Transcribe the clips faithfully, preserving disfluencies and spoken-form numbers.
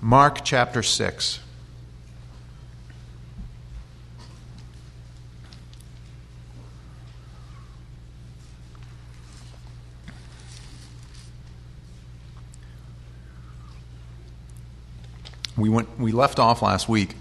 Mark chapter six. We went. We left off last week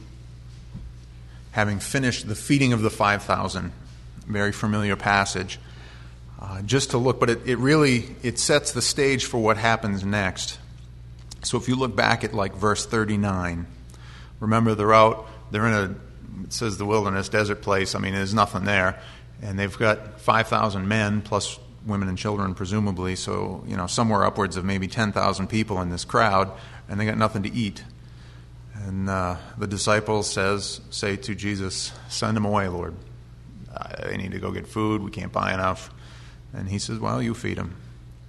having finished the feeding of the five thousand, very familiar passage. Uh, just to look, but it, it really, it sets the stage for what happens next. So if you look back at like verse thirty-nine, remember they're out, they're in a, it says the wilderness, desert place. I mean, there's nothing there. And they've got five thousand men plus women and children, presumably. So, you know, somewhere upwards of maybe ten thousand people in this crowd, and they got nothing to eat. And uh, the disciples says, say to Jesus, send them away, Lord. Uh, they need to go get food. We can't buy enough. And he says, well, you feed them.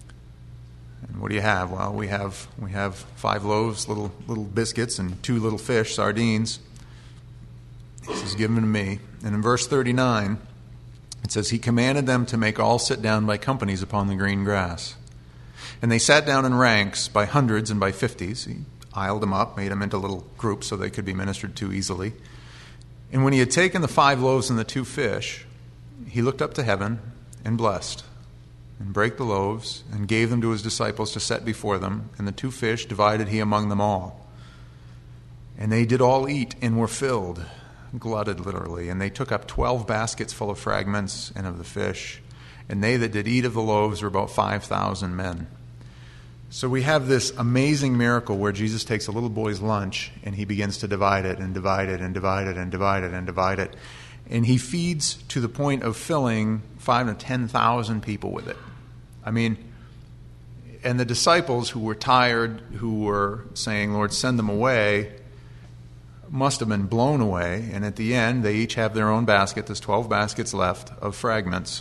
And what do you have? Well, we have we have five loaves, little little biscuits, and two little fish, sardines. He says, give them to me. And in verse thirty-nine, it says, he commanded them to make all sit down by companies upon the green grass. And they sat down in ranks by hundreds and by fifties. He aisled them up, made them into little groups so they could be ministered to easily. And when he had taken the five loaves and the two fish, he looked up to heaven and blessed, and brake the loaves, and gave them to his disciples to set before them, and the two fish divided he among them all. And they did all eat, and were filled, glutted literally, and they took up twelve baskets full of fragments and of the fish, and they that did eat of the loaves were about five thousand men. So we have this amazing miracle where Jesus takes a little boy's lunch, and he begins to divide it, and divide it, and divide it, and divide it, and divide it. And he feeds to the point of filling five to ten thousand people with it. I mean, and the disciples who were tired, who were saying, Lord, send them away, must have been blown away. And at the end, they each have their own basket. There's twelve baskets left of fragments.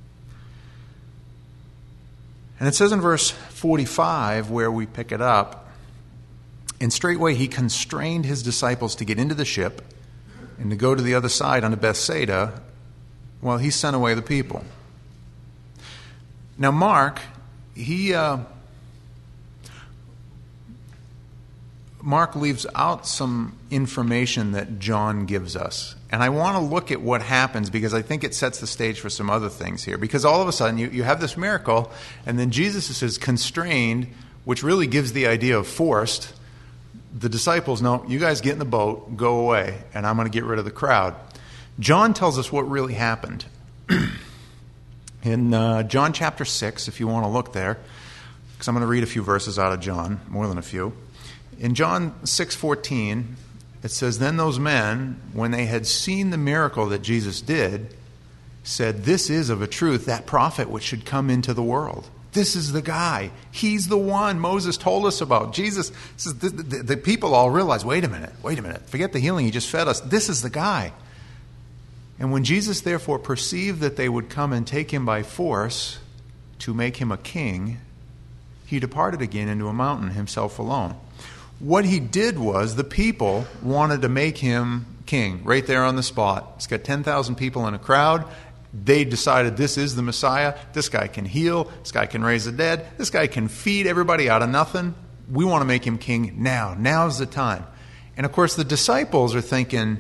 And it says in verse forty-five, where we pick it up, and straightway he constrained his disciples to get into the ship and to go to the other side unto Bethsaida, while he sent away the people. Now Mark, he uh, Mark leaves out some information that John gives us. And I want to look at what happens because I think it sets the stage for some other things here. Because all of a sudden you, you have this miracle, and then Jesus is constrained, which really gives the idea of forced. The disciples, no, you guys get in the boat, go away, and I'm going to get rid of the crowd. John tells us what really happened. In uh, John chapter six, if you want to look there, because I'm going to read a few verses out of John, more than a few. In John six fourteen, it says, then those men, when they had seen the miracle that Jesus did, said, this is of a truth that prophet which should come into the world. This is the guy. He's the one Moses told us about. Jesus, says, the, the, the people all realize, wait a minute, wait a minute. Forget the healing he just fed us. This is the guy. And when Jesus therefore perceived that they would come and take him by force to make him a king, he departed again into a mountain himself alone. What he did was the people wanted to make him king right there on the spot. It's got ten thousand people in a crowd. They decided this is the Messiah. This guy can heal. This guy can raise the dead. This guy can feed everybody out of nothing. We want to make him king now. Now's the time. And of course the disciples are thinking,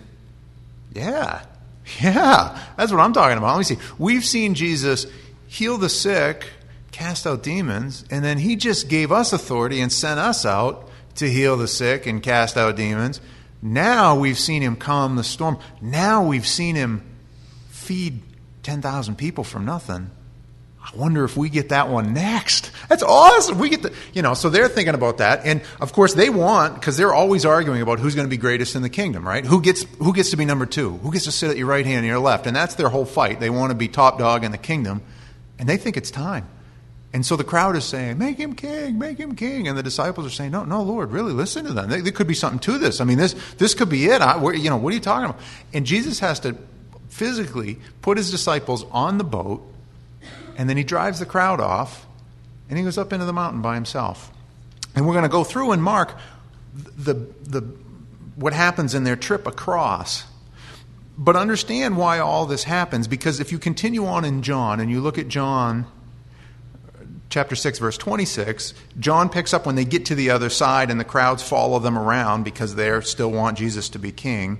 yeah, yeah, that's what I'm talking about. Let me see. We've seen Jesus heal the sick, cast out demons, and then he just gave us authority and sent us out to heal the sick and cast out demons. Now we've seen him calm the storm. Now we've seen him feed ten thousand people from nothing. I wonder if we get that one next. That's awesome. We get the, you know, so they're thinking about that. And of course they want, because they're always arguing about who's going to be greatest in the kingdom, right? Who gets, who gets to be number two? Who gets to sit at your right hand and your left? And that's their whole fight. They want to be top dog in the kingdom. And they think it's time. And so the crowd is saying, make him king, make him king. And the disciples are saying, no, no, Lord, really listen to them. There, there could be something to this. I mean, this this could be it. I, you know, what are you talking about? And Jesus has to physically put his disciples on the boat, and then he drives the crowd off, and he goes up into the mountain by himself. And we're going to go through in Mark the the what happens in their trip across. But understand why all this happens, because if you continue on in John and you look at John chapter six, verse twenty-six, John picks up when they get to the other side and the crowds follow them around because they still want Jesus to be king.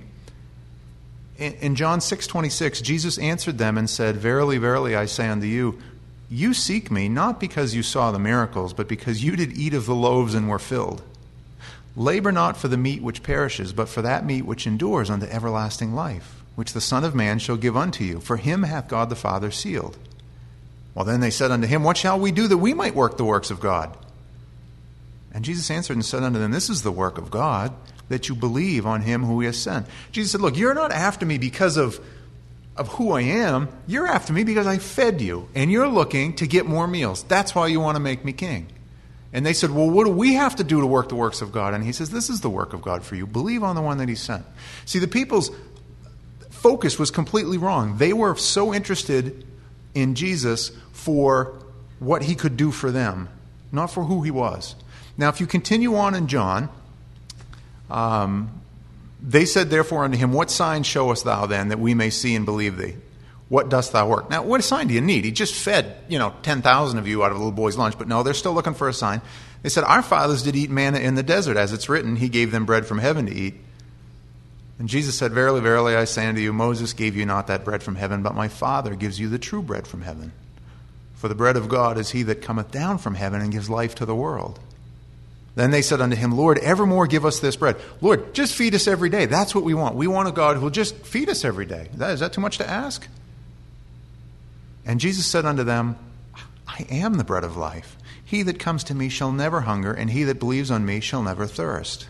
In, in John six twenty-six, Jesus answered them and said, "Verily, verily, I say unto you, you seek me not because you saw the miracles, but because you did eat of the loaves and were filled. Labor not for the meat which perishes, but for that meat which endures unto everlasting life, which the Son of Man shall give unto you. For him hath God the Father sealed." Well, then they said unto him, "What shall we do that we might work the works of God?" And Jesus answered and said unto them, "This is the work of God, that you believe on him who he has sent." Jesus said, "Look, you're not after me because of of who I am. You're after me because I fed you, and you're looking to get more meals. That's why you want to make me king." And they said, "Well, what do we have to do to work the works of God?" And he says, "This is the work of God for you. Believe on the one that he sent." See, the people's focus was completely wrong. They were so interested in Jesus for what he could do for them, not for who he was. Now, if you continue on in John, um, they said, therefore, unto him, "What sign showest thou then, that we may see and believe thee? What dost thou work?" Now, what sign do you need? He just fed, you know, ten thousand of you out of a little boy's lunch. But no, they're still looking for a sign. They said, "Our fathers did eat manna in the desert, as it's written, he gave them bread from heaven to eat." And Jesus said, "Verily, verily, I say unto you, Moses gave you not that bread from heaven, but my Father gives you the true bread from heaven. For the bread of God is he that cometh down from heaven and gives life to the world." Then they said unto him, "Lord, evermore give us this bread." Lord, just feed us every day. That's what we want. We want a God who will just feed us every day. Is that, is that too much to ask? And Jesus said unto them, "I am the bread of life. He that comes to me shall never hunger, and he that believes on me shall never thirst.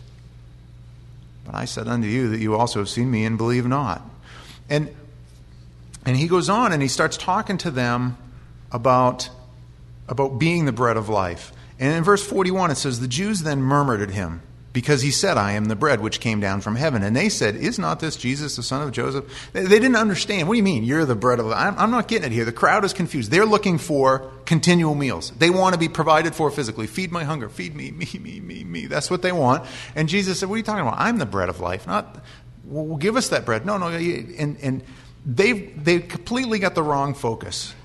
But I said unto you that you also have seen me and believe not." And, and he goes on and he starts talking to them about, about being the bread of life. And in verse forty-one it says, "The Jews then murmured at him, because he said, I am the bread which came down from heaven. And they said, Is not this Jesus, the son of Joseph?" They, they didn't understand. What do you mean, you're the bread of life? I'm, I'm not getting it here. The crowd is confused. They're looking for continual meals. They want to be provided for physically. Feed my hunger. Feed me, me, me, me, me. That's what they want. And Jesus said, "What are you talking about? I'm the bread of life. Not, well, give us that bread." No, no. And, and they've, they completely got the wrong focus.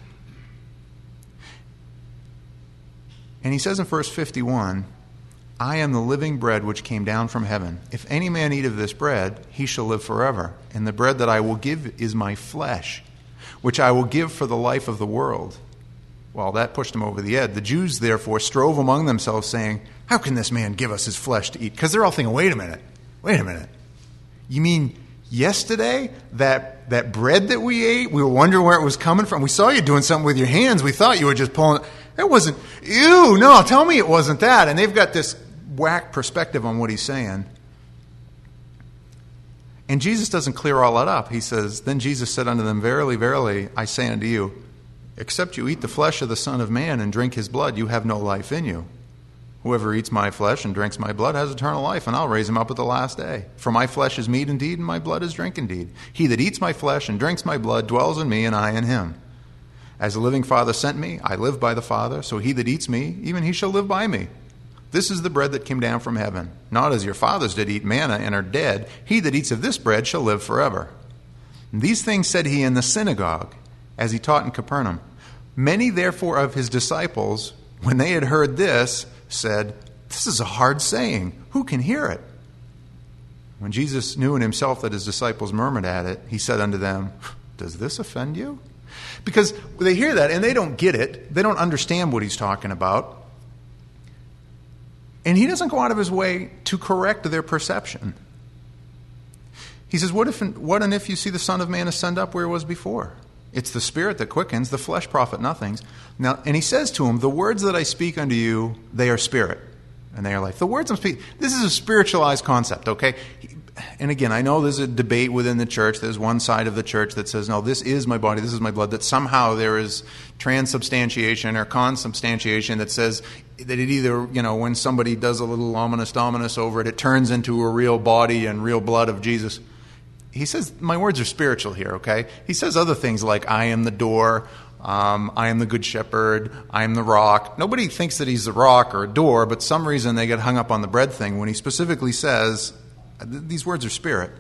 And he says in verse fifty-one, "I am the living bread which came down from heaven. If any man eat of this bread, he shall live forever. And the bread that I will give is my flesh, which I will give for the life of the world." Well, that pushed him over the edge. The Jews, therefore, strove among themselves, saying, "How can this man give us his flesh to eat?" Because they're all thinking, wait a minute, wait a minute. You mean yesterday, that, that bread that we ate, we were wondering where it was coming from? We saw you doing something with your hands. We thought you were just pulling it. It wasn't, ew, no, tell me it wasn't that. And they've got this whack perspective on what he's saying. And Jesus doesn't clear all that up. He says, "Then Jesus said unto them, Verily, verily, I say unto you, except you eat the flesh of the Son of Man and drink his blood, you have no life in you. Whoever eats my flesh and drinks my blood has eternal life, and I'll raise him up at the last day. For my flesh is meat indeed, and my blood is drink indeed. He that eats my flesh and drinks my blood dwells in me, and I in him. As the living Father sent me, I live by the Father, so he that eats me, even he shall live by me. This is the bread that came down from heaven, not as your fathers did eat manna and are dead. He that eats of this bread shall live forever." And these things said he in the synagogue, as he taught in Capernaum. Many therefore of his disciples, when they had heard this, said, "This is a hard saying. Who can hear it?" When Jesus knew in himself that his disciples murmured at it, he said unto them, "Does this offend you?" Because they hear that and they don't get it. They don't understand what he's talking about. And he doesn't go out of his way to correct their perception. He says, what if, what and if you see the Son of Man ascend up where he was before? It's the Spirit that quickens, the flesh profit nothing. Now, and he says to him, "The words that I speak unto you, they are spirit, and they are life." The words I'm speaking, this is a spiritualized concept, okay? And again, I know there's a debate within the church. There's one side of the church that says, no, this is my body, this is my blood, that somehow there is transubstantiation or consubstantiation that says that it either, you know, when somebody does a little ominous dominus over it, it turns into a real body and real blood of Jesus. He says, my words are spiritual here, okay? He says other things like, I am the door, um, I am the good shepherd, I am the rock. Nobody thinks that he's the rock or a door, but some reason they get hung up on the bread thing when he specifically says, these words are spirit.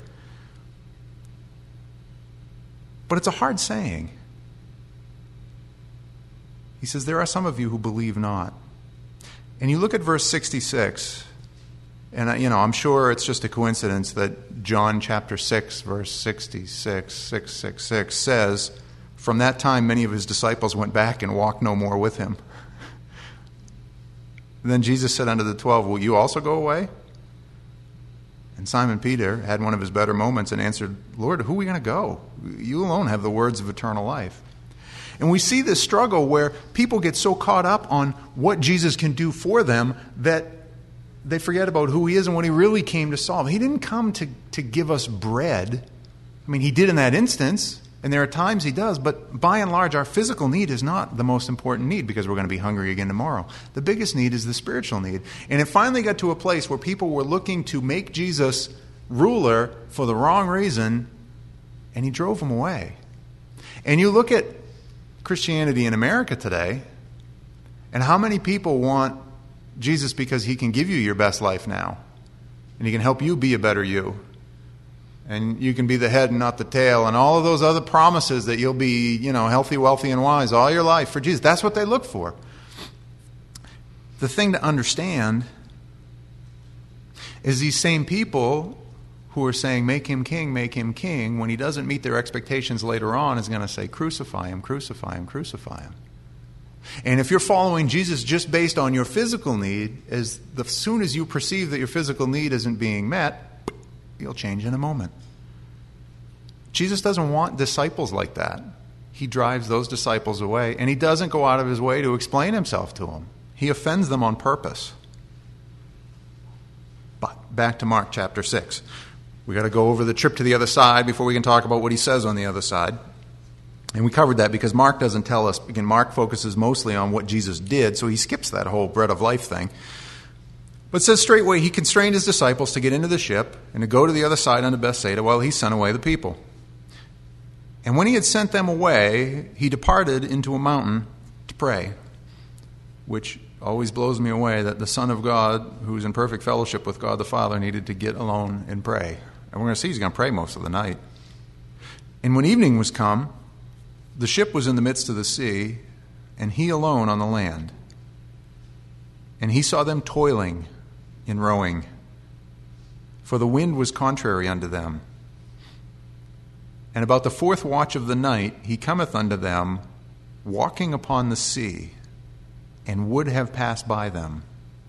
But it's a hard saying. He says, there are some of you who believe not. And you look at verse sixty-six, and you know, I'm sure it's just a coincidence that John chapter six, verse sixty-six, six sixty-six says, from that time many of his disciples went back and walked no more with him. Then Jesus said unto the twelve, will you also go away? And Simon Peter had one of his better moments and answered, Lord, who are we going to go? You alone have the words of eternal life. And we see this struggle where people get so caught up on what Jesus can do for them that they forget about who he is and what he really came to solve. He didn't come to, to give us bread. I mean, he did in that instance, and there are times he does, but by and large, our physical need is not the most important need because we're going to be hungry again tomorrow. The biggest need is the spiritual need. And it finally got to a place where people were looking to make Jesus ruler for the wrong reason, and he drove them away. And you look at Christianity in America today, and how many people want Jesus because he can give you your best life now, and he can help you be a better you, and you can be the head and not the tail, and all of those other promises that you'll be, you know, healthy, wealthy, and wise all your life for Jesus. That's what they look for. The thing to understand is these same people who are saying, make him king, make him king, when he doesn't meet their expectations later on, is going to say, crucify him, crucify him, crucify him. And if you're following Jesus just based on your physical need, as the soon as you perceive that your physical need isn't being met, you'll change in a moment. Jesus doesn't want disciples like that. He drives those disciples away, and he doesn't go out of his way to explain himself to them. He offends them on purpose. But back to Mark chapter six. We got to go over the trip to the other side before we can talk about what he says on the other side. And we covered that because Mark doesn't tell us. Again, Mark focuses mostly on what Jesus did, so he skips that whole bread of life thing. But says straightway, he constrained his disciples to get into the ship and to go to the other side unto Bethsaida while he sent away the people. And when he had sent them away, he departed into a mountain to pray, which always blows me away that the Son of God, who's in perfect fellowship with God the Father, needed to get alone and pray. And we're going to see he's going to pray most of the night. And when evening was come, the ship was in the midst of the sea, and he alone on the land. And he saw them toiling in rowing, for the wind was contrary unto them. And about the fourth watch of the night he cometh unto them, walking upon the sea, and would have passed by them.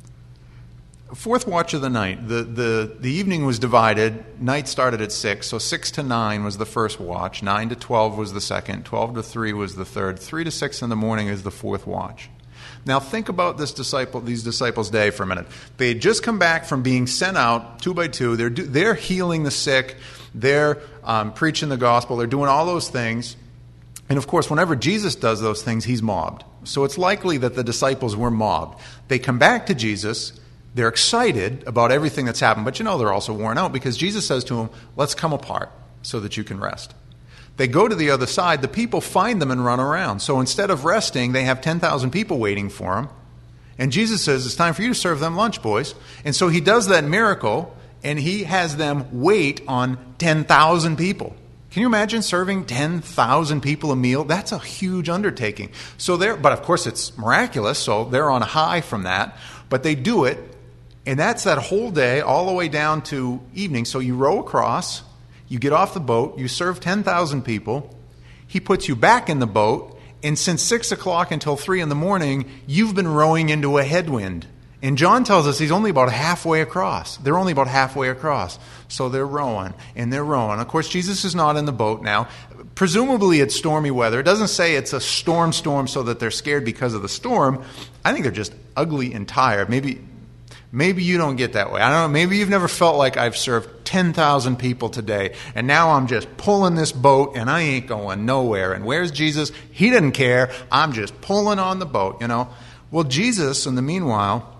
Fourth watch of the night. The, the, the evening was divided. Night started at six, so six to nine was the first watch. Nine to twelve was the second. Twelve to three was the third. Three to six in the morning is the fourth watch. Now think about this disciple, these disciples' day for a minute. They had just come back from being sent out two by two. They're do, they're healing the sick. They're um, preaching the gospel. They're doing all those things. And of course, whenever Jesus does those things, he's mobbed. So it's likely that the disciples were mobbed. They come back to Jesus. They're excited about everything that's happened. But you know, they're also worn out because Jesus says to them, let's come apart so that you can rest. They go to the other side. The people find them and run around. So instead of resting, they have ten thousand people waiting for them. And Jesus says, it's time for you to serve them lunch, boys. And so he does that miracle, and he has them wait on ten thousand people. Can you imagine serving ten thousand people a meal? That's a huge undertaking. So they're, but of course it's miraculous, so they're on a high from that. But they do it, and that's that whole day all the way down to evening. So you row across, you get off the boat, you serve ten thousand people. He puts you back in the boat, and since six o'clock until three in the morning, you've been rowing into a headwind. And John tells us he's only about halfway across. They're only about halfway across. So they're rowing, and they're rowing. Of course, Jesus is not in the boat now. Presumably it's stormy weather. It doesn't say it's a storm storm so that they're scared because of the storm. I think they're just ugly and tired. Maybe maybe you don't get that way. I don't know. Maybe you've never felt like I've served ten thousand people today, and now I'm just pulling this boat, and I ain't going nowhere. And where's Jesus? He didn't care. I'm just pulling on the boat, you know. Well, Jesus, in the meanwhile,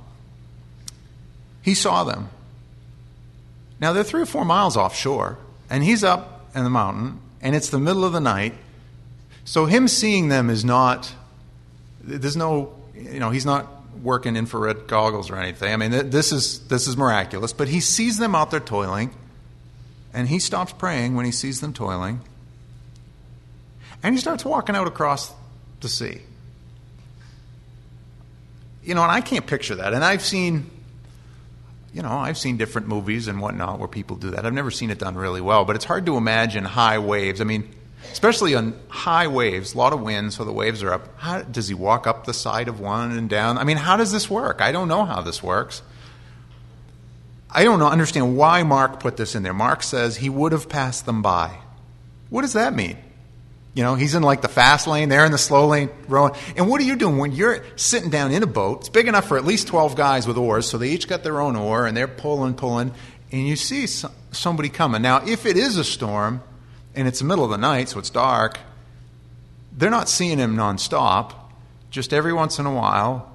he saw them. Now, they're three or four miles offshore, and he's up in the mountain, and it's the middle of the night. So him seeing them is not, there's no, you know, he's not working infrared goggles or anything. I mean, this is this is miraculous. But he sees them out there toiling, and he stops praying when he sees them toiling, and he starts walking out across the sea. you know, and I can't picture that. And I've seen, you know, I've seen different movies and whatnot where people do that. I've never seen it done really well, but it's hard to imagine high waves. I mean, especially on high waves, a lot of wind, so the waves are up. How, does he walk up the side of one and down? I mean, how does this work? I don't know how this works. I don't know, understand why Mark put this in there. Mark says he would have passed them by. What does that mean? You know, he's in like the fast lane, they're in the slow lane rowing. And what are you doing when you're sitting down in a boat? It's big enough for at least twelve guys with oars, so they each got their own oar, and they're pulling, pulling, and you see somebody coming. Now, if it is a storm, and it's the middle of the night, so it's dark, they're not seeing him nonstop. Just every once in a while,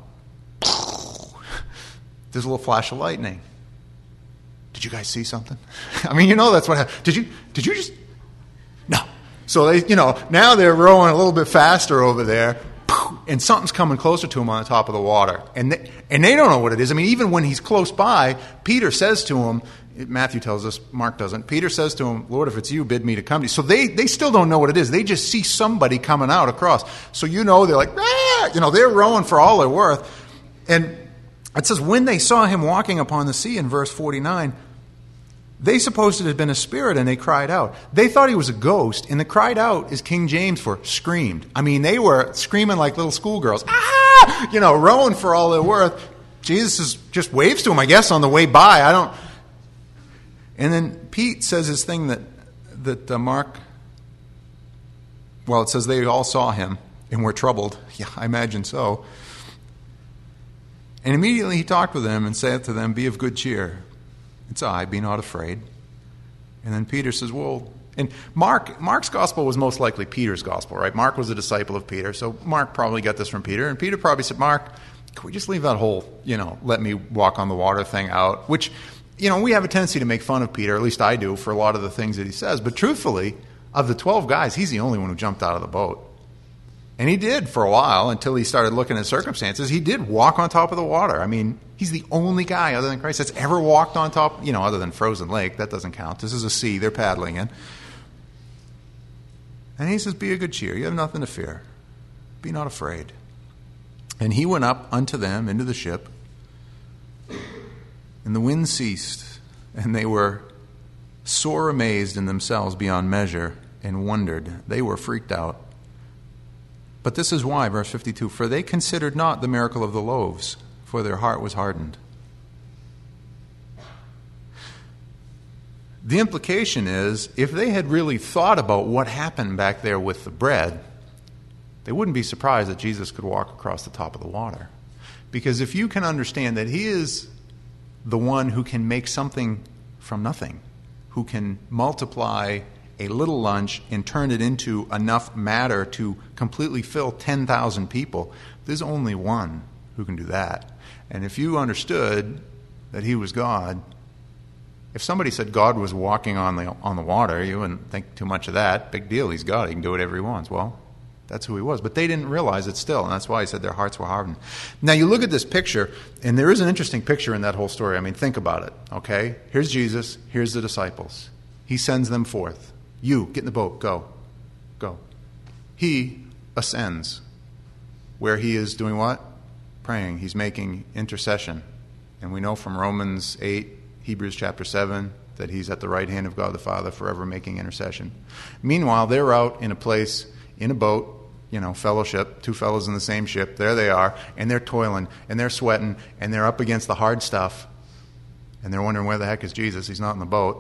there's a little flash of lightning. Did you guys see something? I mean, you know that's what happened. Did you, did you just... No. So, they, you know, now they're rowing a little bit faster over there, and something's coming closer to him on the top of the water. And they, and they don't know what it is. I mean, even when he's close by, Peter says to him, Matthew tells us, Mark doesn't, Peter says to him, Lord, if it's you, bid me to come to you. So they, they still don't know what it is. They just see somebody coming out across. So you know, they're like, ah! You know, they're rowing for all they're worth. And it says, when they saw him walking upon the sea in verse forty-nine, they supposed it had been a spirit, and they cried out. They thought he was a ghost, and the cried out is King James for screamed. I mean, they were screaming like little schoolgirls. Ah! You know, rowing for all they're worth. Jesus is, just waves to them, I guess, on the way by. I don't... And then Pete says his thing that, that uh, Mark... Well, it says they all saw him and were troubled. Yeah, I imagine so. And immediately he talked with them and said to them, be of good cheer. It's I, be not afraid. And then Peter says, well, and Mark, Mark's gospel was most likely Peter's gospel, right? Mark was a disciple of Peter, so Mark probably got this from Peter. And Peter probably said, Mark, can we just leave that whole, you know, let me walk on the water thing out? Which, you know, we have a tendency to make fun of Peter, at least I do, for a lot of the things that he says. But truthfully, of the twelve guys, he's the only one who jumped out of the boat. And he did for a while until he started looking at circumstances. He did walk on top of the water. I mean, he's the only guy other than Christ that's ever walked on top, you know, other than frozen lake. That doesn't count. This is a sea they're paddling in. And he says, be of good cheer. You have nothing to fear. Be not afraid. And he went up unto them into the ship, and the wind ceased, and they were sore amazed in themselves beyond measure and wondered. They were freaked out. But this is why, verse fifty-two, for they considered not the miracle of the loaves, for their heart was hardened. The implication is, if they had really thought about what happened back there with the bread, they wouldn't be surprised that Jesus could walk across the top of the water. Because if you can understand that he is the one who can make something from nothing, who can multiply a little lunch and turn it into enough matter to completely fill ten thousand people, there's only one who can do that. And if you understood that he was God, if somebody said God was walking on the on the water, you wouldn't think too much of that. Big deal, he's God, he can do whatever he wants. Well, that's who he was. But they didn't realize it still, and that's why he said their hearts were hardened. Now, you look at this picture, and there is an interesting picture in that whole story. I mean, think about it, okay? Here's Jesus, here's the disciples. He sends them forth. You, get in the boat, go, go. He ascends, where he is doing what? Praying. He's making intercession. And we know from Romans eight, Hebrews chapter seven, that he's at the right hand of God the Father, forever making intercession. Meanwhile, they're out in a place, in a boat, you know, fellowship, two fellows in the same ship. There they are, and they're toiling, and they're sweating, and they're up against the hard stuff. And they're wondering, where the heck is Jesus? He's not in the boat.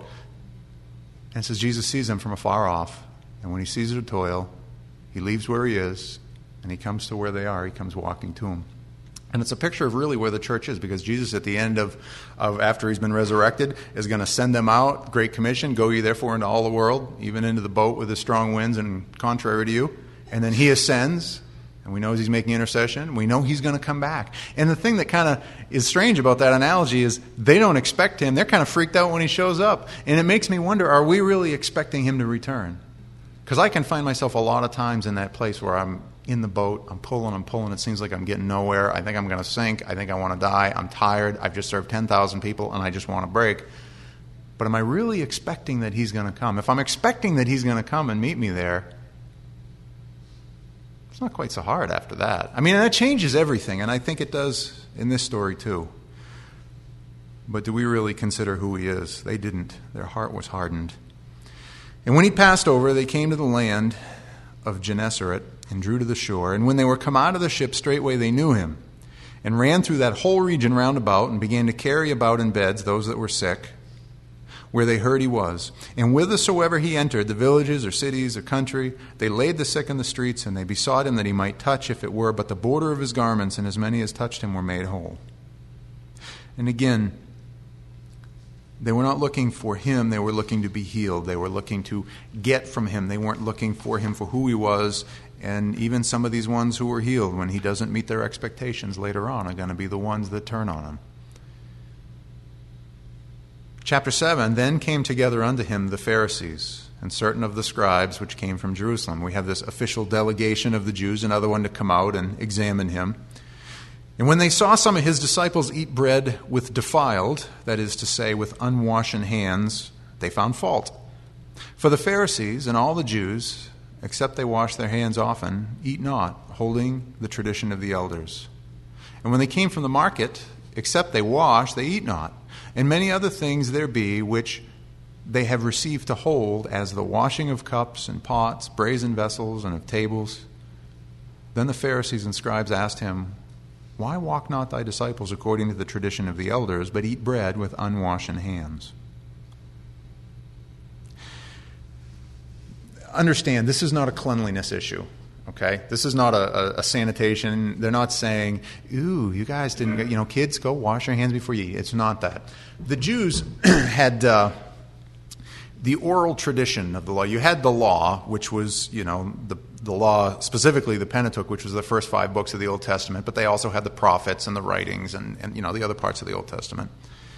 And it says Jesus sees them from afar off. And when he sees their toil, he leaves where he is, and he comes to where they are. He comes walking to them. And it's a picture of really where the church is, because Jesus at the end of, of after he's been resurrected is going to send them out, Great Commission, go ye therefore into all the world, even into the boat with the strong winds and contrary to you. And then he ascends, and we know he's making intercession. We know he's going to come back. And the thing that kind of is strange about that analogy is they don't expect him. They're kind of freaked out when he shows up. And it makes me wonder, are we really expecting him to return? Because I can find myself a lot of times in that place where I'm in the boat, I'm pulling, I'm pulling, it seems like I'm getting nowhere. I think I'm going to sink. I think I want to die. I'm tired. I've just served ten thousand people, and I just want to break. But am I really expecting that he's going to come? If I'm expecting that he's going to come and meet me there, it's not quite so hard after that. I mean, and that changes everything, and I think it does in this story too. But do we really consider who he is? They didn't. Their heart was hardened. And when he passed over, they came to the land of Gennesaret and drew to the shore. And when they were come out of the ship, straightway they knew him, and ran through that whole region round about, and began to carry about in beds those that were sick, where they heard he was. And whithersoever he entered, the villages or cities or country, they laid the sick in the streets, and they besought him that he might touch, if it were but the border of his garments, and as many as touched him were made whole. And again, they were not looking for him, they were looking to be healed. They were looking to get from him. They weren't looking for him for who he was. And even some of these ones who were healed, when he doesn't meet their expectations later on, are going to be the ones that turn on him. Chapter seven, then came together unto him the Pharisees and certain of the scribes which came from Jerusalem. We have this official delegation of the Jews, another one to come out and examine him. And when they saw some of his disciples eat bread with defiled, that is to say, with unwashen hands, they found fault. For the Pharisees and all the Jews, except they wash their hands often, eat not, holding the tradition of the elders. And when they came from the market, except they wash, they eat not. And many other things there be which they have received to hold, as the washing of cups and pots, brazen vessels, and of tables. Then the Pharisees and scribes asked him, Why walk not thy disciples according to the tradition of the elders, but eat bread with unwashen hands? Understand, this is not a cleanliness issue. Okay, this is not a, a, a sanitation. They're not saying, "Ooh, you guys didn't, you know, kids, go wash your hands before you eat." It's not that. The Jews had uh, the oral tradition of the law. You had the law, which was, you know, the the law, specifically the Pentateuch, which was the first five books of the Old Testament. But they also had the prophets and the writings and, and you know the other parts of the Old Testament.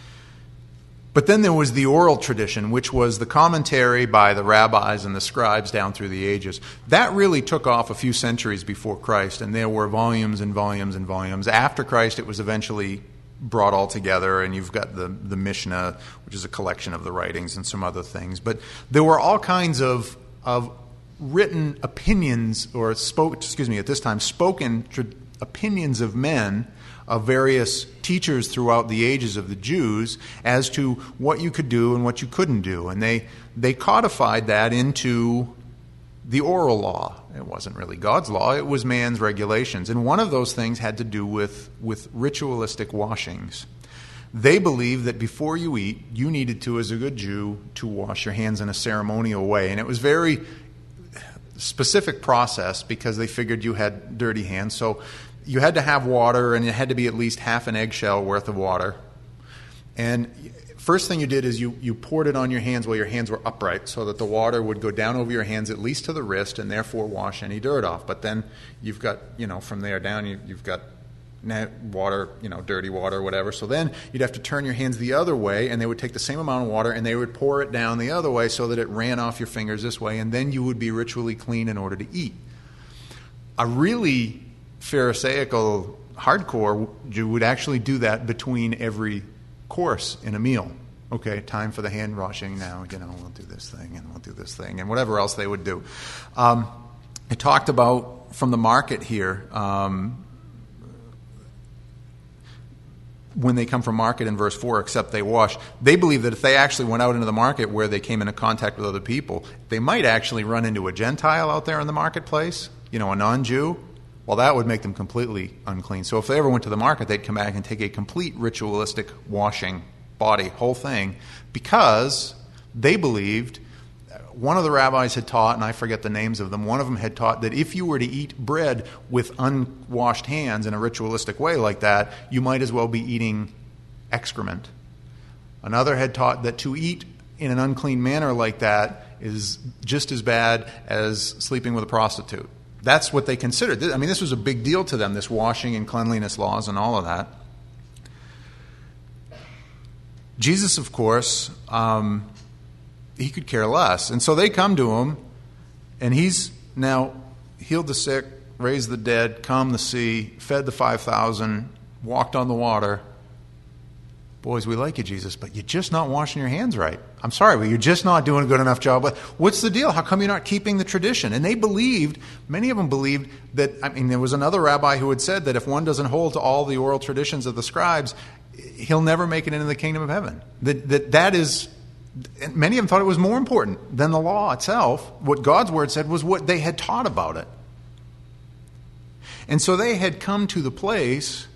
But then there was the oral tradition, which was the commentary by the rabbis and the scribes down through the ages. That really took off a few centuries before Christ, and there were volumes and volumes and volumes. After Christ, it was eventually brought all together, and you've got the, the Mishnah, which is a collection of the writings and some other things. But there were all kinds of, of written opinions, or spoke, excuse me, at this time, spoken tra- opinions of men, of various teachers throughout the ages of the Jews, as to what you could do and what you couldn't do. And they, they codified that into the oral law. It wasn't really God's law, it was man's regulations. And one of those things had to do with, with ritualistic washings. They believed that before you eat, you needed to, as a good Jew, to wash your hands in a ceremonial way. And it was very specific process because they figured you had dirty hands. So you had to have water, and it had to be at least half an eggshell worth of water. And first thing you did is you, you poured it on your hands while your hands were upright, so that the water would go down over your hands at least to the wrist, and therefore wash any dirt off. But then you've got, you know, from there down, you, you've got water, you know, dirty water, whatever. So then you'd have to turn your hands the other way, and they would take the same amount of water, and they would pour it down the other way so that it ran off your fingers this way, and then you would be ritually clean in order to eat. A really Pharisaical hardcore Jew would actually do that between every course in a meal. Okay, time for the hand washing now, you know, we'll do this thing and we'll do this thing and whatever else they would do. Um, I talked about from the market here, um, when they come from market in verse four, except they wash, they believe that if they actually went out into the market where they came into contact with other people, they might actually run into a Gentile out there in the marketplace, you know, a non-Jew. Well, that would make them completely unclean. So if they ever went to the market, they'd come back and take a complete ritualistic washing, body, whole thing, because they believed, one of the rabbis had taught, and I forget the names of them, one of them had taught that if you were to eat bread with unwashed hands in a ritualistic way like that, you might as well be eating excrement. Another had taught that to eat in an unclean manner like that is just as bad as sleeping with a prostitute. That's what they considered. I mean, this was a big deal to them, this washing and cleanliness laws and all of that. Jesus, of course, um, he could care less. And so they come to him, and he's now healed the sick, raised the dead, calmed the sea, fed the five thousand, walked on the water. boys, we like you, Jesus, but you're just not washing your hands right. I'm sorry, but you're just not doing a good enough job. What's the deal? How come you're not keeping the tradition? And they believed, many of them believed that, I mean, there was another rabbi who had said that if one doesn't hold to all the oral traditions of the scribes, he'll never make it into the kingdom of heaven. That that, that is, many of them thought it was more important than the law itself. What God's word said was what they had taught about it. And so they had come to the place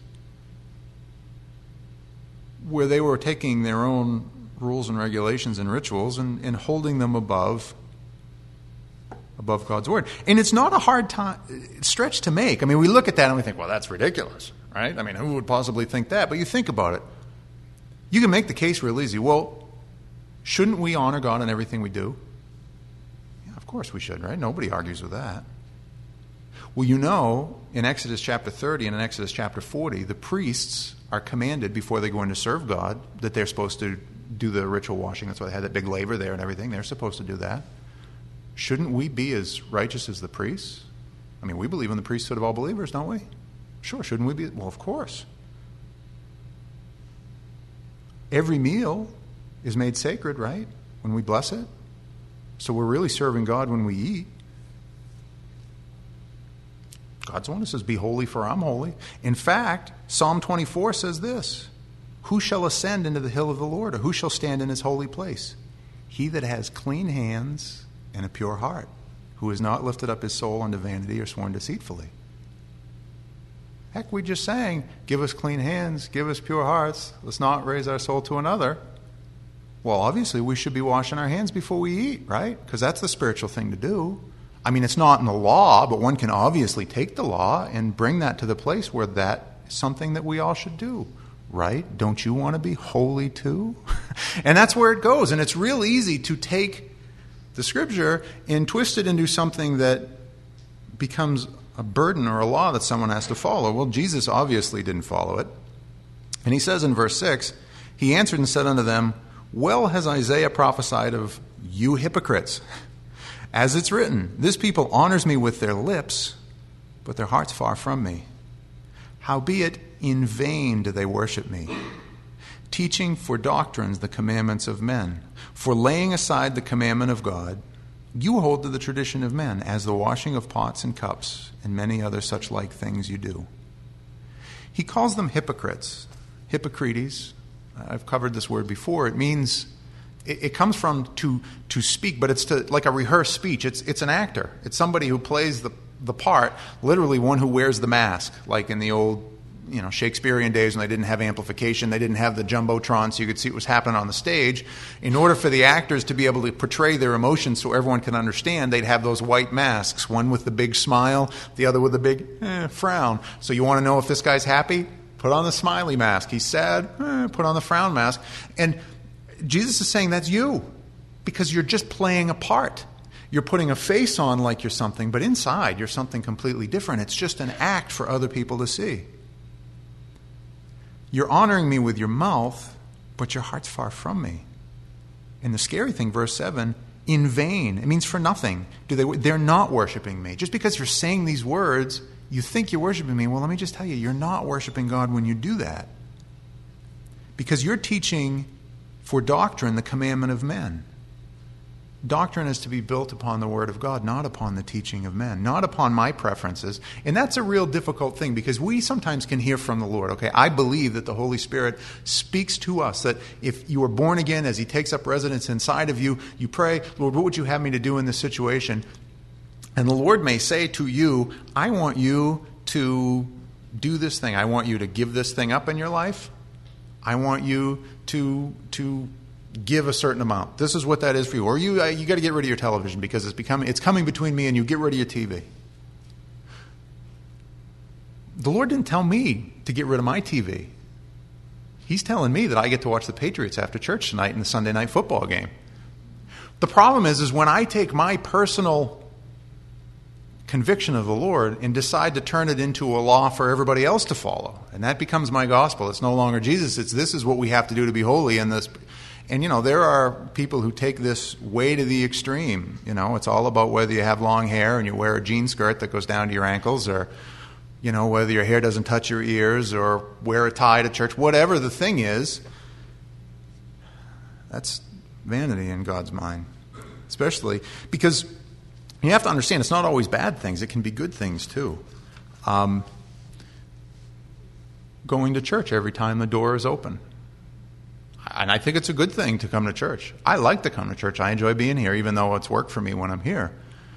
where they were taking their own rules and regulations and rituals and, and holding them above above God's word. And it's not a hard time, stretch to make. I mean, we look at that and we think, well, that's ridiculous, right? I mean, who would possibly think that? But you think about it. You can make the case real easy. Well, shouldn't we honor God in everything we do? Yeah, of course we should, right? Nobody argues with that. Well, you know, in Exodus chapter thirty and in Exodus chapter forty, the priests are commanded before they go in to serve God that they're supposed to do the ritual washing. That's why they had that big laver there and everything. They're supposed to do that. Shouldn't we be as righteous as the priests? I mean, we believe in the priesthood of all believers, don't we? Sure, shouldn't we be? Well, of course. Every meal is made sacred, right? When we bless it. So we're really serving God when we eat. God's one that says, be holy for I'm holy. In fact, Psalm twenty-four says this, who shall ascend into the hill of the Lord, or who shall stand in his holy place? He that has clean hands and a pure heart, who has not lifted up his soul unto vanity or sworn deceitfully. Heck, we just sang, give us clean hands, give us pure hearts, let's not raise our soul to another. Well, obviously, we should be washing our hands before we eat, right? Because that's the spiritual thing to do. I mean, it's not in the law, but one can obviously take the law and bring that to the place where that is something that we all should do, right? Don't you want to be holy too? And that's where it goes. And it's real easy to take the scripture and twist it into something that becomes a burden or a law that someone has to follow. Well, Jesus obviously didn't follow it. And he says in verse six, he answered and said unto them, well has Isaiah prophesied of you hypocrites. As it's written, this people honors me with their lips, but their heart's far from me. Howbeit, in vain do they worship me, teaching for doctrines the commandments of men. For laying aside the commandment of God, you hold to the tradition of men, as the washing of pots and cups, and many other such like things you do. He calls them hypocrites. Hippocrates, I've covered this word before. It means... It comes from to to speak, but it's to like a rehearsed speech. It's it's an actor. It's somebody who plays the the part, literally one who wears the mask, like in the old, you know, Shakespearean days when they didn't have amplification, they didn't have the jumbotron so you could see what was happening on the stage. In order for the actors to be able to portray their emotions so everyone can understand, they'd have those white masks, one with the big smile, the other with the big eh, frown. So you want to know if this guy's happy? Put on the smiley mask. He's sad? Eh, put on the frown mask. And Jesus is saying that's you, because you're just playing a part. You're putting a face on like you're something, but inside you're something completely different. It's just an act for other people to see. You're honoring me with your mouth, but your heart's far from me. And the scary thing, verse seven, in vain. It means for nothing. Do they? They're not worshiping me. Just because you're saying these words, you think you're worshiping me. Well, let me just tell you, you're not worshiping God when you do that. Because you're teaching for doctrine the commandment of men. Doctrine is to be built upon the word of God, not upon the teaching of men, not upon my preferences. And that's a real difficult thing, because we sometimes can hear from the Lord. Okay, I believe that the Holy Spirit speaks to us, that if you are born again, as he takes up residence inside of you, you pray, Lord, what would you have me to do in this situation? And the Lord may say to you, I want you to do this thing. I want you to give this thing up in your life. I want you to to give a certain amount. This is what that is for you. Or you uh, you got to get rid of your television because it's becoming it's coming between me and you. Get rid of your T V. The Lord didn't tell me to get rid of my T V. He's telling me that I get to watch the Patriots after church tonight in the Sunday night football game. The problem is, is when I take my personal conviction of the Lord and decide to turn it into a law for everybody else to follow. And that becomes my gospel. It's no longer Jesus. It's this is what we have to do to be holy. And this, and you know, there are people who take this way to the extreme. You know, it's all about whether you have long hair and you wear a jean skirt that goes down to your ankles, or, you know, whether your hair doesn't touch your ears, or wear a tie to church. Whatever the thing is, That's vanity in God's mind. Especially because you have to understand it's not always bad things. It can be good things too. Um, going to church every time the door is open. And I think it's a good thing to come to church. I like to come to church. I enjoy being here, even though it's work for me when I'm here.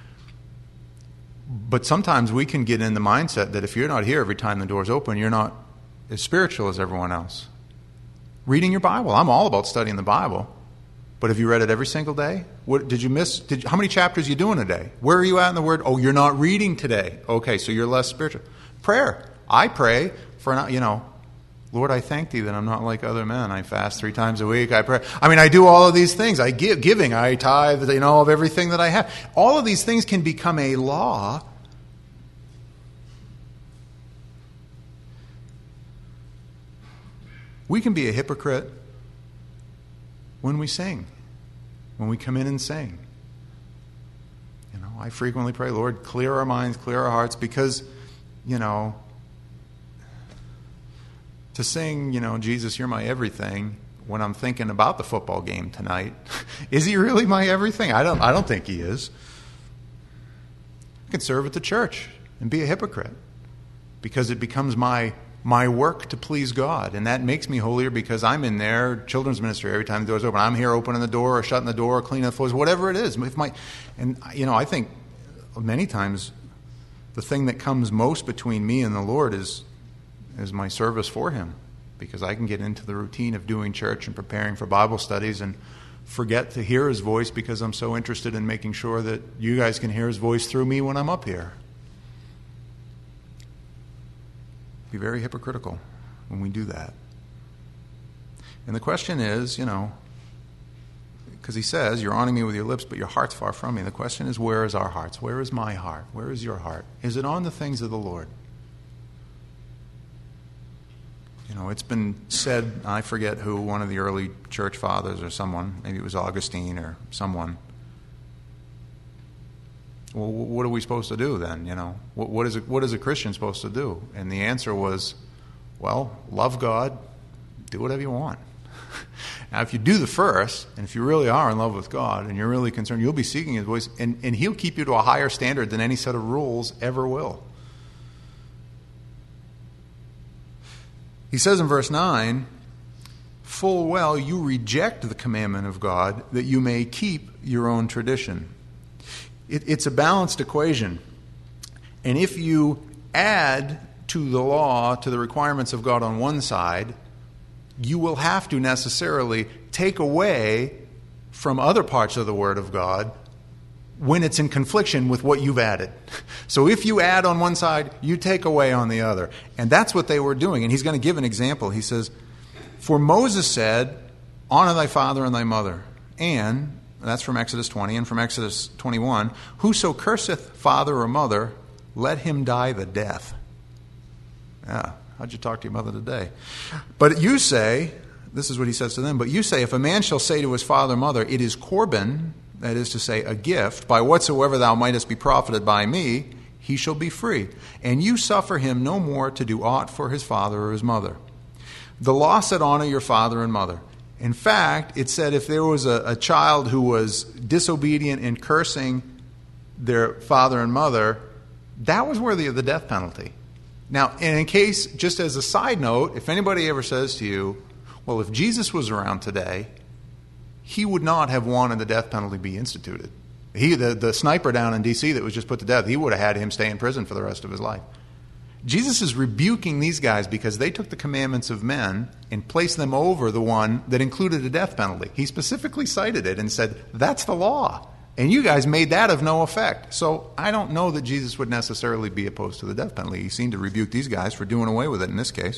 But sometimes we can get in the mindset that if you're not here every time the door's open, you're not as spiritual as everyone else. Reading your Bible. I'm all about studying the Bible. But have you read it every single day? What did you miss? Did you, how many chapters are you doing a day? Where are you at in the Word? Oh, you're not reading today. Okay, so you're less spiritual. Prayer. I pray for, you know, Lord, I thank thee that I'm not like other men. I fast three times a week. I pray. I mean, I do all of these things. I give, giving. I tithe, you know, of everything that I have. All of these things can become a law. We can be a hypocrite when we sing, when we come in and sing. You know, I frequently pray, Lord, clear our minds, clear our hearts, because, you know, to sing, you know, Jesus, you're my everything, when I'm thinking about the football game tonight, is he really my everything? I don't I don't think he is. I can serve at the church and be a hypocrite because it becomes my my work to please God, and that makes me holier because I'm in there, children's ministry, every time the door's open. I'm here opening the door or shutting the door or cleaning the floors, whatever it is. If my, and, you know, I think many times the thing that comes most between me and the Lord is is my service for him, because I can get into the routine of doing church and preparing for Bible studies and forget to hear his voice because I'm so interested in making sure that you guys can hear his voice through me when I'm up here. Be very hypocritical when we do that. And the question is, you know, because he says, you're honoring me with your lips, but your heart's far from me. The question is, where is our hearts? Where is my heart? Where is your heart? Is it on the things of the Lord? You know, it's been said, I forget who, one of the early church fathers or someone, maybe it was Augustine or someone. Well, what are we supposed to do then? You know, what, what is a, what is a Christian supposed to do? And the answer was, well, love God, do whatever you want. Now, if you do the first, and if you really are in love with God, and you're really concerned, you'll be seeking his voice, and, and he'll keep you to a higher standard than any set of rules ever will. He says in verse nine, full well you reject the commandment of God that you may keep your own tradition. It, it's a balanced equation. And if you add to the law, to the requirements of God on one side, you will have to necessarily take away from other parts of the Word of God when it's in confliction with what you've added. So if you add on one side, you take away on the other. And that's what they were doing. And he's going to give an example. He says, for Moses said, honor thy father and thy mother. And, that's from Exodus twenty, and from Exodus twenty-one, whoso curseth father or mother, let him die the death. Yeah, how'd you talk to your mother today? But you say, this is what he says to them, but you say, if a man shall say to his father or mother, it is Corban, that is to say, a gift, by whatsoever thou mightest be profited by me, he shall be free. And you suffer him no more to do aught for his father or his mother. The law said, honor your father and mother. In fact, it said if there was a, a child who was disobedient and cursing their father and mother, that was worthy of the death penalty. Now, and in case, just as a side note, if anybody ever says to you, well, if Jesus was around today, he would not have wanted the death penalty be instituted. He, the, the sniper down in D C that was just put to death, he would have had him stay in prison for the rest of his life. Jesus is rebuking these guys because they took the commandments of men and placed them over the one that included a death penalty. He specifically cited it and said, that's the law. And you guys made that of no effect. So I don't know that Jesus would necessarily be opposed to the death penalty. He seemed to rebuke these guys for doing away with it in this case.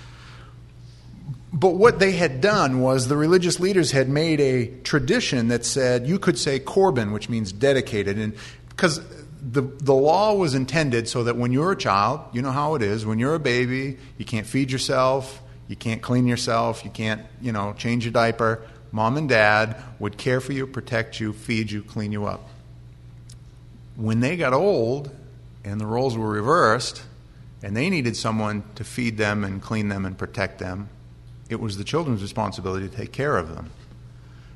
But what they had done was the religious leaders had made a tradition that said you could say Corban, which means dedicated. And because the, the law was intended so that when you're a child, you know how it is, when you're a baby, you can't feed yourself, you can't clean yourself, you can't, you know, change your diaper. Mom and dad would care for you, protect you, feed you, clean you up. When they got old and the roles were reversed and they needed someone to feed them and clean them and protect them, it was the children's responsibility to take care of them.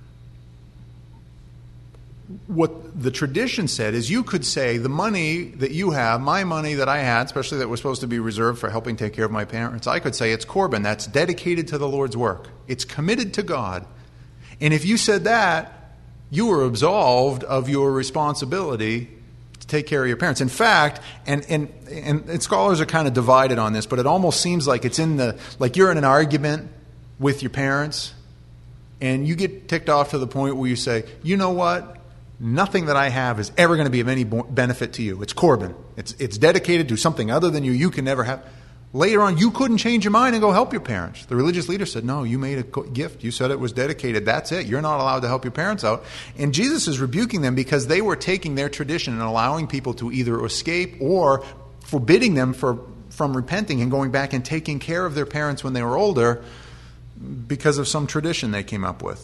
what the tradition said is you could say the money that you have, my money that I had, especially that was supposed to be reserved for helping take care of my parents, I could say it's Corban. That's dedicated to the Lord's work. It's committed to God. And if you said that, you were absolved of your responsibility to take care of your parents. In fact, and, and, and, and scholars are kind of divided on this, but it almost seems like it's in the, like you're in an argument with your parents, and you get ticked off to the point where you say, you know what? Nothing that I have is ever going to be of any benefit to you. It's Corban. It's, it's dedicated to something other than you. You can never have. Later on, you couldn't change your mind and go help your parents. The religious leader said, no, you made a gift. You said it was dedicated. That's it. You're not allowed to help your parents out. And Jesus is rebuking them because they were taking their tradition and allowing people to either escape or forbidding them for, from repenting and going back and taking care of their parents when they were older because of some tradition they came up with.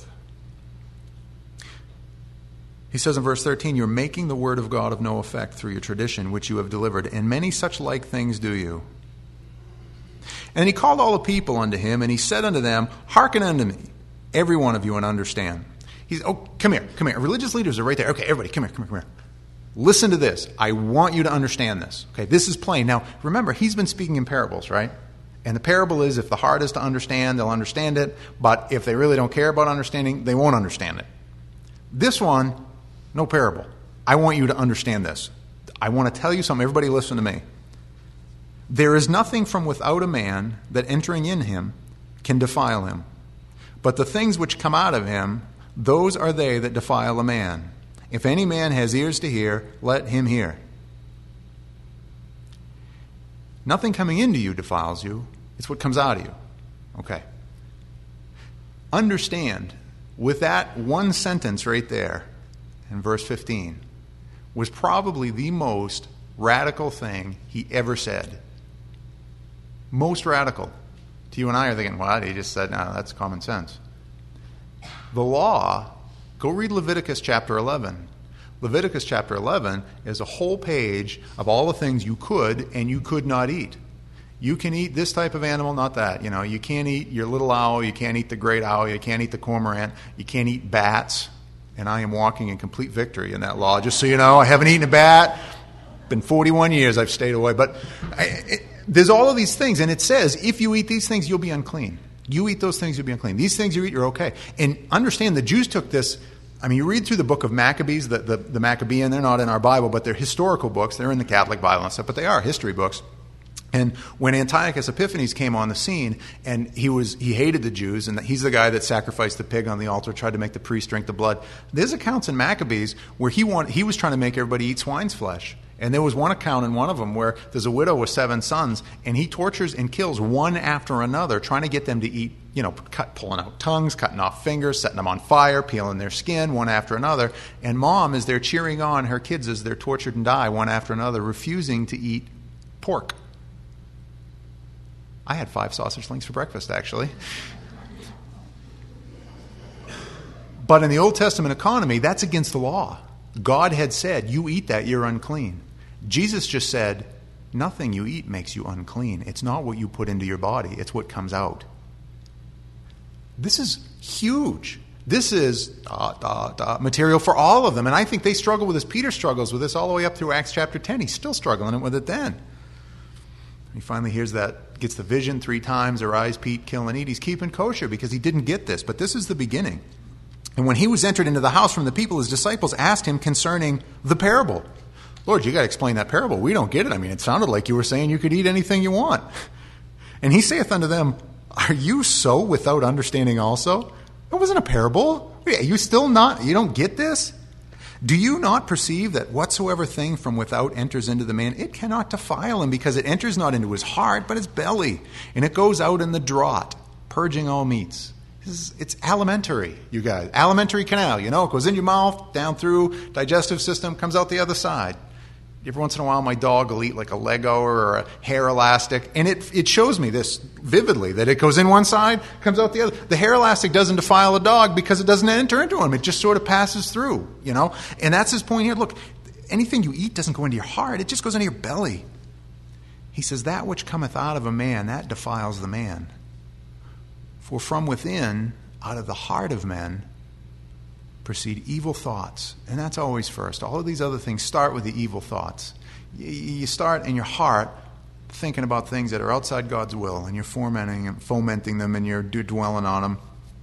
He says in verse thirteen, you're making the word of God of no effect through your tradition, which you have delivered, and many such like things do you. And he called all the people unto him, and he said unto them, hearken unto me, every one of you, and understand. He's, oh, come here, come here. Religious leaders are right there. Okay, everybody, come here, come here, come here. Listen to this. I want you to understand this. Okay, this is plain. Now, remember, he's been speaking in parables, right? And the parable is if the heart is to understand, they'll understand it. But if they really don't care about understanding, they won't understand it. This one, no parable. I want you to understand this. I want to tell you something. Everybody listen to me. There is nothing from without a man that entering in him can defile him. But the things which come out of him, those are they that defile a man. If any man has ears to hear, let him hear. Nothing coming into you defiles you. It's what comes out of you. Okay. Understand, with that one sentence right there, in verse fifteen, was probably the most radical thing he ever said. Most radical. To you and I are thinking, what? He just said, no, that's common sense. The law, go read Leviticus chapter eleven. Leviticus chapter eleven is a whole page of all the things you could and you could not eat. You can eat this type of animal, not that. You know, you can't eat your little owl, you can't eat the great owl, you can't eat the cormorant, you can't eat bats. And I am walking in complete victory in that law. Just so you know, I haven't eaten a bat. Been forty-one years I've stayed away. But I, it, there's all of these things. And it says, if you eat these things, you'll be unclean. You eat those things, you'll be unclean. These things you eat, you're okay. And understand, the Jews took this. I mean, you read through the book of Maccabees, the, the, the Maccabean, they're not in our Bible, but they're historical books. They're in the Catholic Bible and stuff, but they are history books. And when Antiochus Epiphanes came on the scene, and he was he hated the Jews, and he's the guy that sacrificed the pig on the altar, tried to make the priest drink the blood. There's accounts in Maccabees where he want, he was trying to make everybody eat swine's flesh. And there was one account in one of them where there's a widow with seven sons, and he tortures and kills one after another, trying to get them to eat, you know, cut, pulling out tongues, cutting off fingers, setting them on fire, peeling their skin, one after another. And mom is there cheering on her kids as they're tortured and die, one after another, refusing to eat pork. I had five sausage links for breakfast, actually. But in the Old Testament economy, that's against the law. God had said, you eat that, you're unclean. Jesus just said, nothing you eat makes you unclean. It's not what you put into your body. It's what comes out. This is huge. This is uh, uh, uh, material for all of them. And I think they struggle with this. Peter struggles with this all the way up through Acts chapter ten. He's still struggling with it then. He finally hears that, gets the vision three times, arise, Pete, kill, and eat. He's keeping kosher because he didn't get this. But this is the beginning. And when he was entered into the house from the people, his disciples asked him concerning the parable. Lord, you got to explain that parable. We don't get it. I mean, it sounded like you were saying you could eat anything you want. And he saith unto them, are you so without understanding also? It wasn't a parable. Are you still not, you don't get this? Do you not perceive that whatsoever thing from without enters into the man, it cannot defile him, because it enters not into his heart, but his belly, and it goes out in the draught, purging all meats. It's, it's alimentary, you guys. Alimentary canal, you know, it goes in your mouth, down through digestive system, comes out the other side. Every once in a while, my dog will eat like a Lego or a hair elastic, and it it shows me this vividly, that it goes in one side, comes out the other. The hair elastic doesn't defile a dog because it doesn't enter into him. It just sort of passes through, you know. And that's his point here. Look, anything you eat doesn't go into your heart. It just goes into your belly. He says, that which cometh out of a man, that defiles the man. For from within, out of the heart of men, proceed evil thoughts. And that's always first. All of these other things start with the evil thoughts. You start in your heart thinking about things that are outside God's will, and you're fomenting, fomenting them, and you're dwelling on them.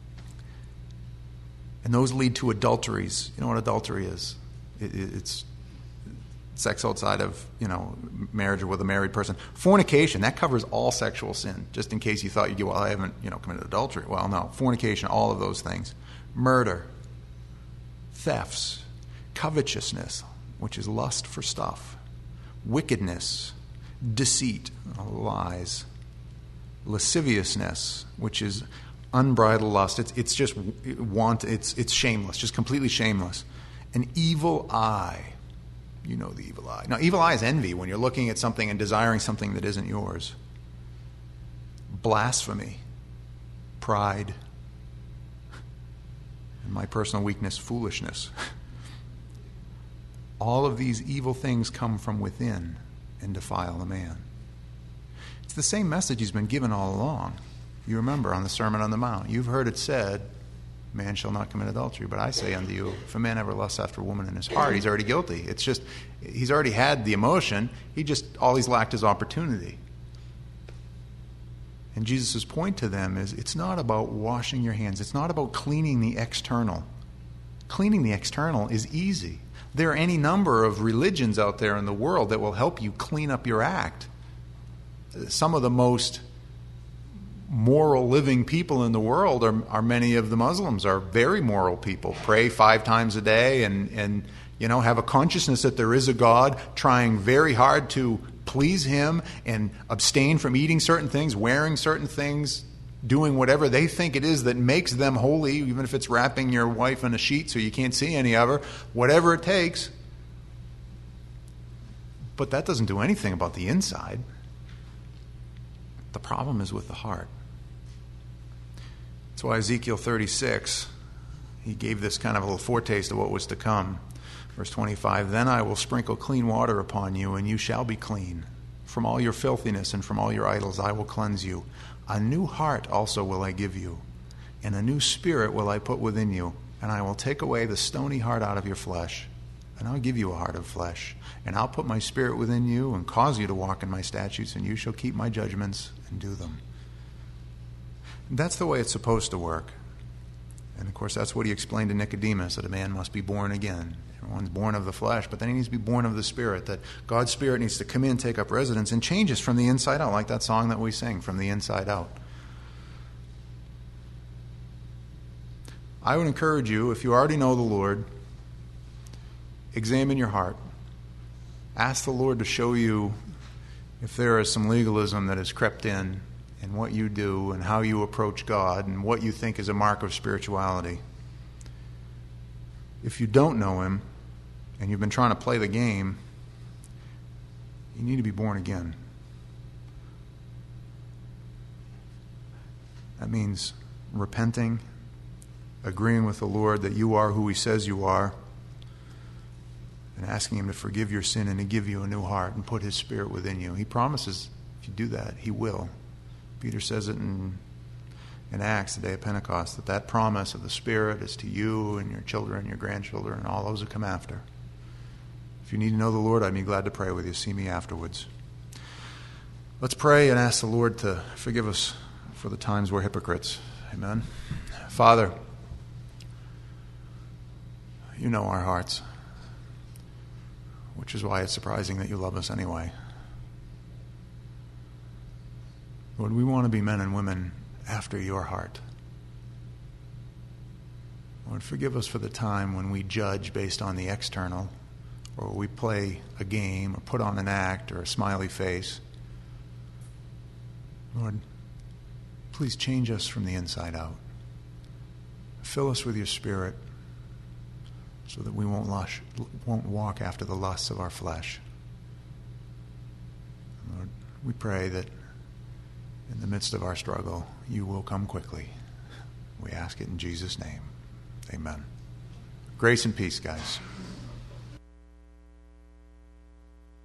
And those lead to adulteries. You know what adultery is? It, it, it's sex outside of, you know, marriage or with a married person. Fornication, that covers all sexual sin. Just in case you thought you go, well, I haven't, you know, committed adultery. Well, no. Fornication, all of those things. Murder, thefts, covetousness, which is lust for stuff, wickedness, deceit, lies, lasciviousness, which is unbridled lust. It's it's just want. It's it's shameless, just completely shameless. An evil eye. You know the evil eye. Now, evil eye is envy when you're looking at something and desiring something that isn't yours. Blasphemy, pride, and my personal weakness, foolishness. All of these evil things come from within and defile the man. It's the same message he's been given all along. You remember on the Sermon on the Mount, you've heard it said, man shall not commit adultery. But I say unto you, if a man ever lusts after a woman in his heart, he's already guilty. It's just, he's already had the emotion. He just, all he's lacked is opportunity. And Jesus' point to them is, it's not about washing your hands. It's not about cleaning the external. Cleaning the external is easy. There are any number of religions out there in the world that will help you clean up your act. Some of the most moral living people in the world are, are many of the Muslims, are very moral people, pray five times a day and, and you know, have a consciousness that there is a God, trying very hard to please him and abstain from eating certain things, wearing certain things, doing whatever they think it is that makes them holy, even if it's wrapping your wife in a sheet so you can't see any of her, whatever it takes. But that doesn't do anything about the inside. The problem is with the heart. That's why Ezekiel thirty-six, he gave this kind of a little foretaste of what was to come. Verse twenty-five, then I will sprinkle clean water upon you, and you shall be clean. From all your filthiness and from all your idols I will cleanse you. A new heart also will I give you, and a new spirit will I put within you, and I will take away the stony heart out of your flesh, and I'll give you a heart of flesh, and I'll put my spirit within you and cause you to walk in my statutes, and you shall keep my judgments and do them. That's the way it's supposed to work. And of course, that's what he explained to Nicodemus, that a man must be born again. Everyone's born of the flesh, but then he needs to be born of the Spirit, that God's Spirit needs to come in, take up residence, and change us from the inside out, like that song that we sing, From the Inside Out. I would encourage you, if you already know the Lord, examine your heart. Ask the Lord to show you if there is some legalism that has crept in in what you do and how you approach God and what you think is a mark of spirituality. If you don't know him and you've been trying to play the game, you need to be born again. That means repenting, agreeing with the Lord that you are who he says you are, and asking him to forgive your sin and to give you a new heart and put his Spirit within you. He promises if you do that, he will. Peter says it in, in Acts, the day of Pentecost, that that promise of the Spirit is to you and your children and your grandchildren and all those who come after. If you need to know the Lord, I'd be glad to pray with you. See me afterwards. Let's pray and ask the Lord to forgive us for the times we're hypocrites. Amen. Father, you know our hearts, which is why it's surprising that you love us anyway. Lord, we want to be men and women after your heart. Lord, forgive us for the time when we judge based on the external, or we play a game, or put on an act, or a smiley face. Lord, please change us from the inside out. Fill us with your Spirit so that we won't, lush, won't walk after the lusts of our flesh. Lord, we pray that in the midst of our struggle, you will come quickly. We ask it in Jesus' name. Amen. Grace and peace, guys.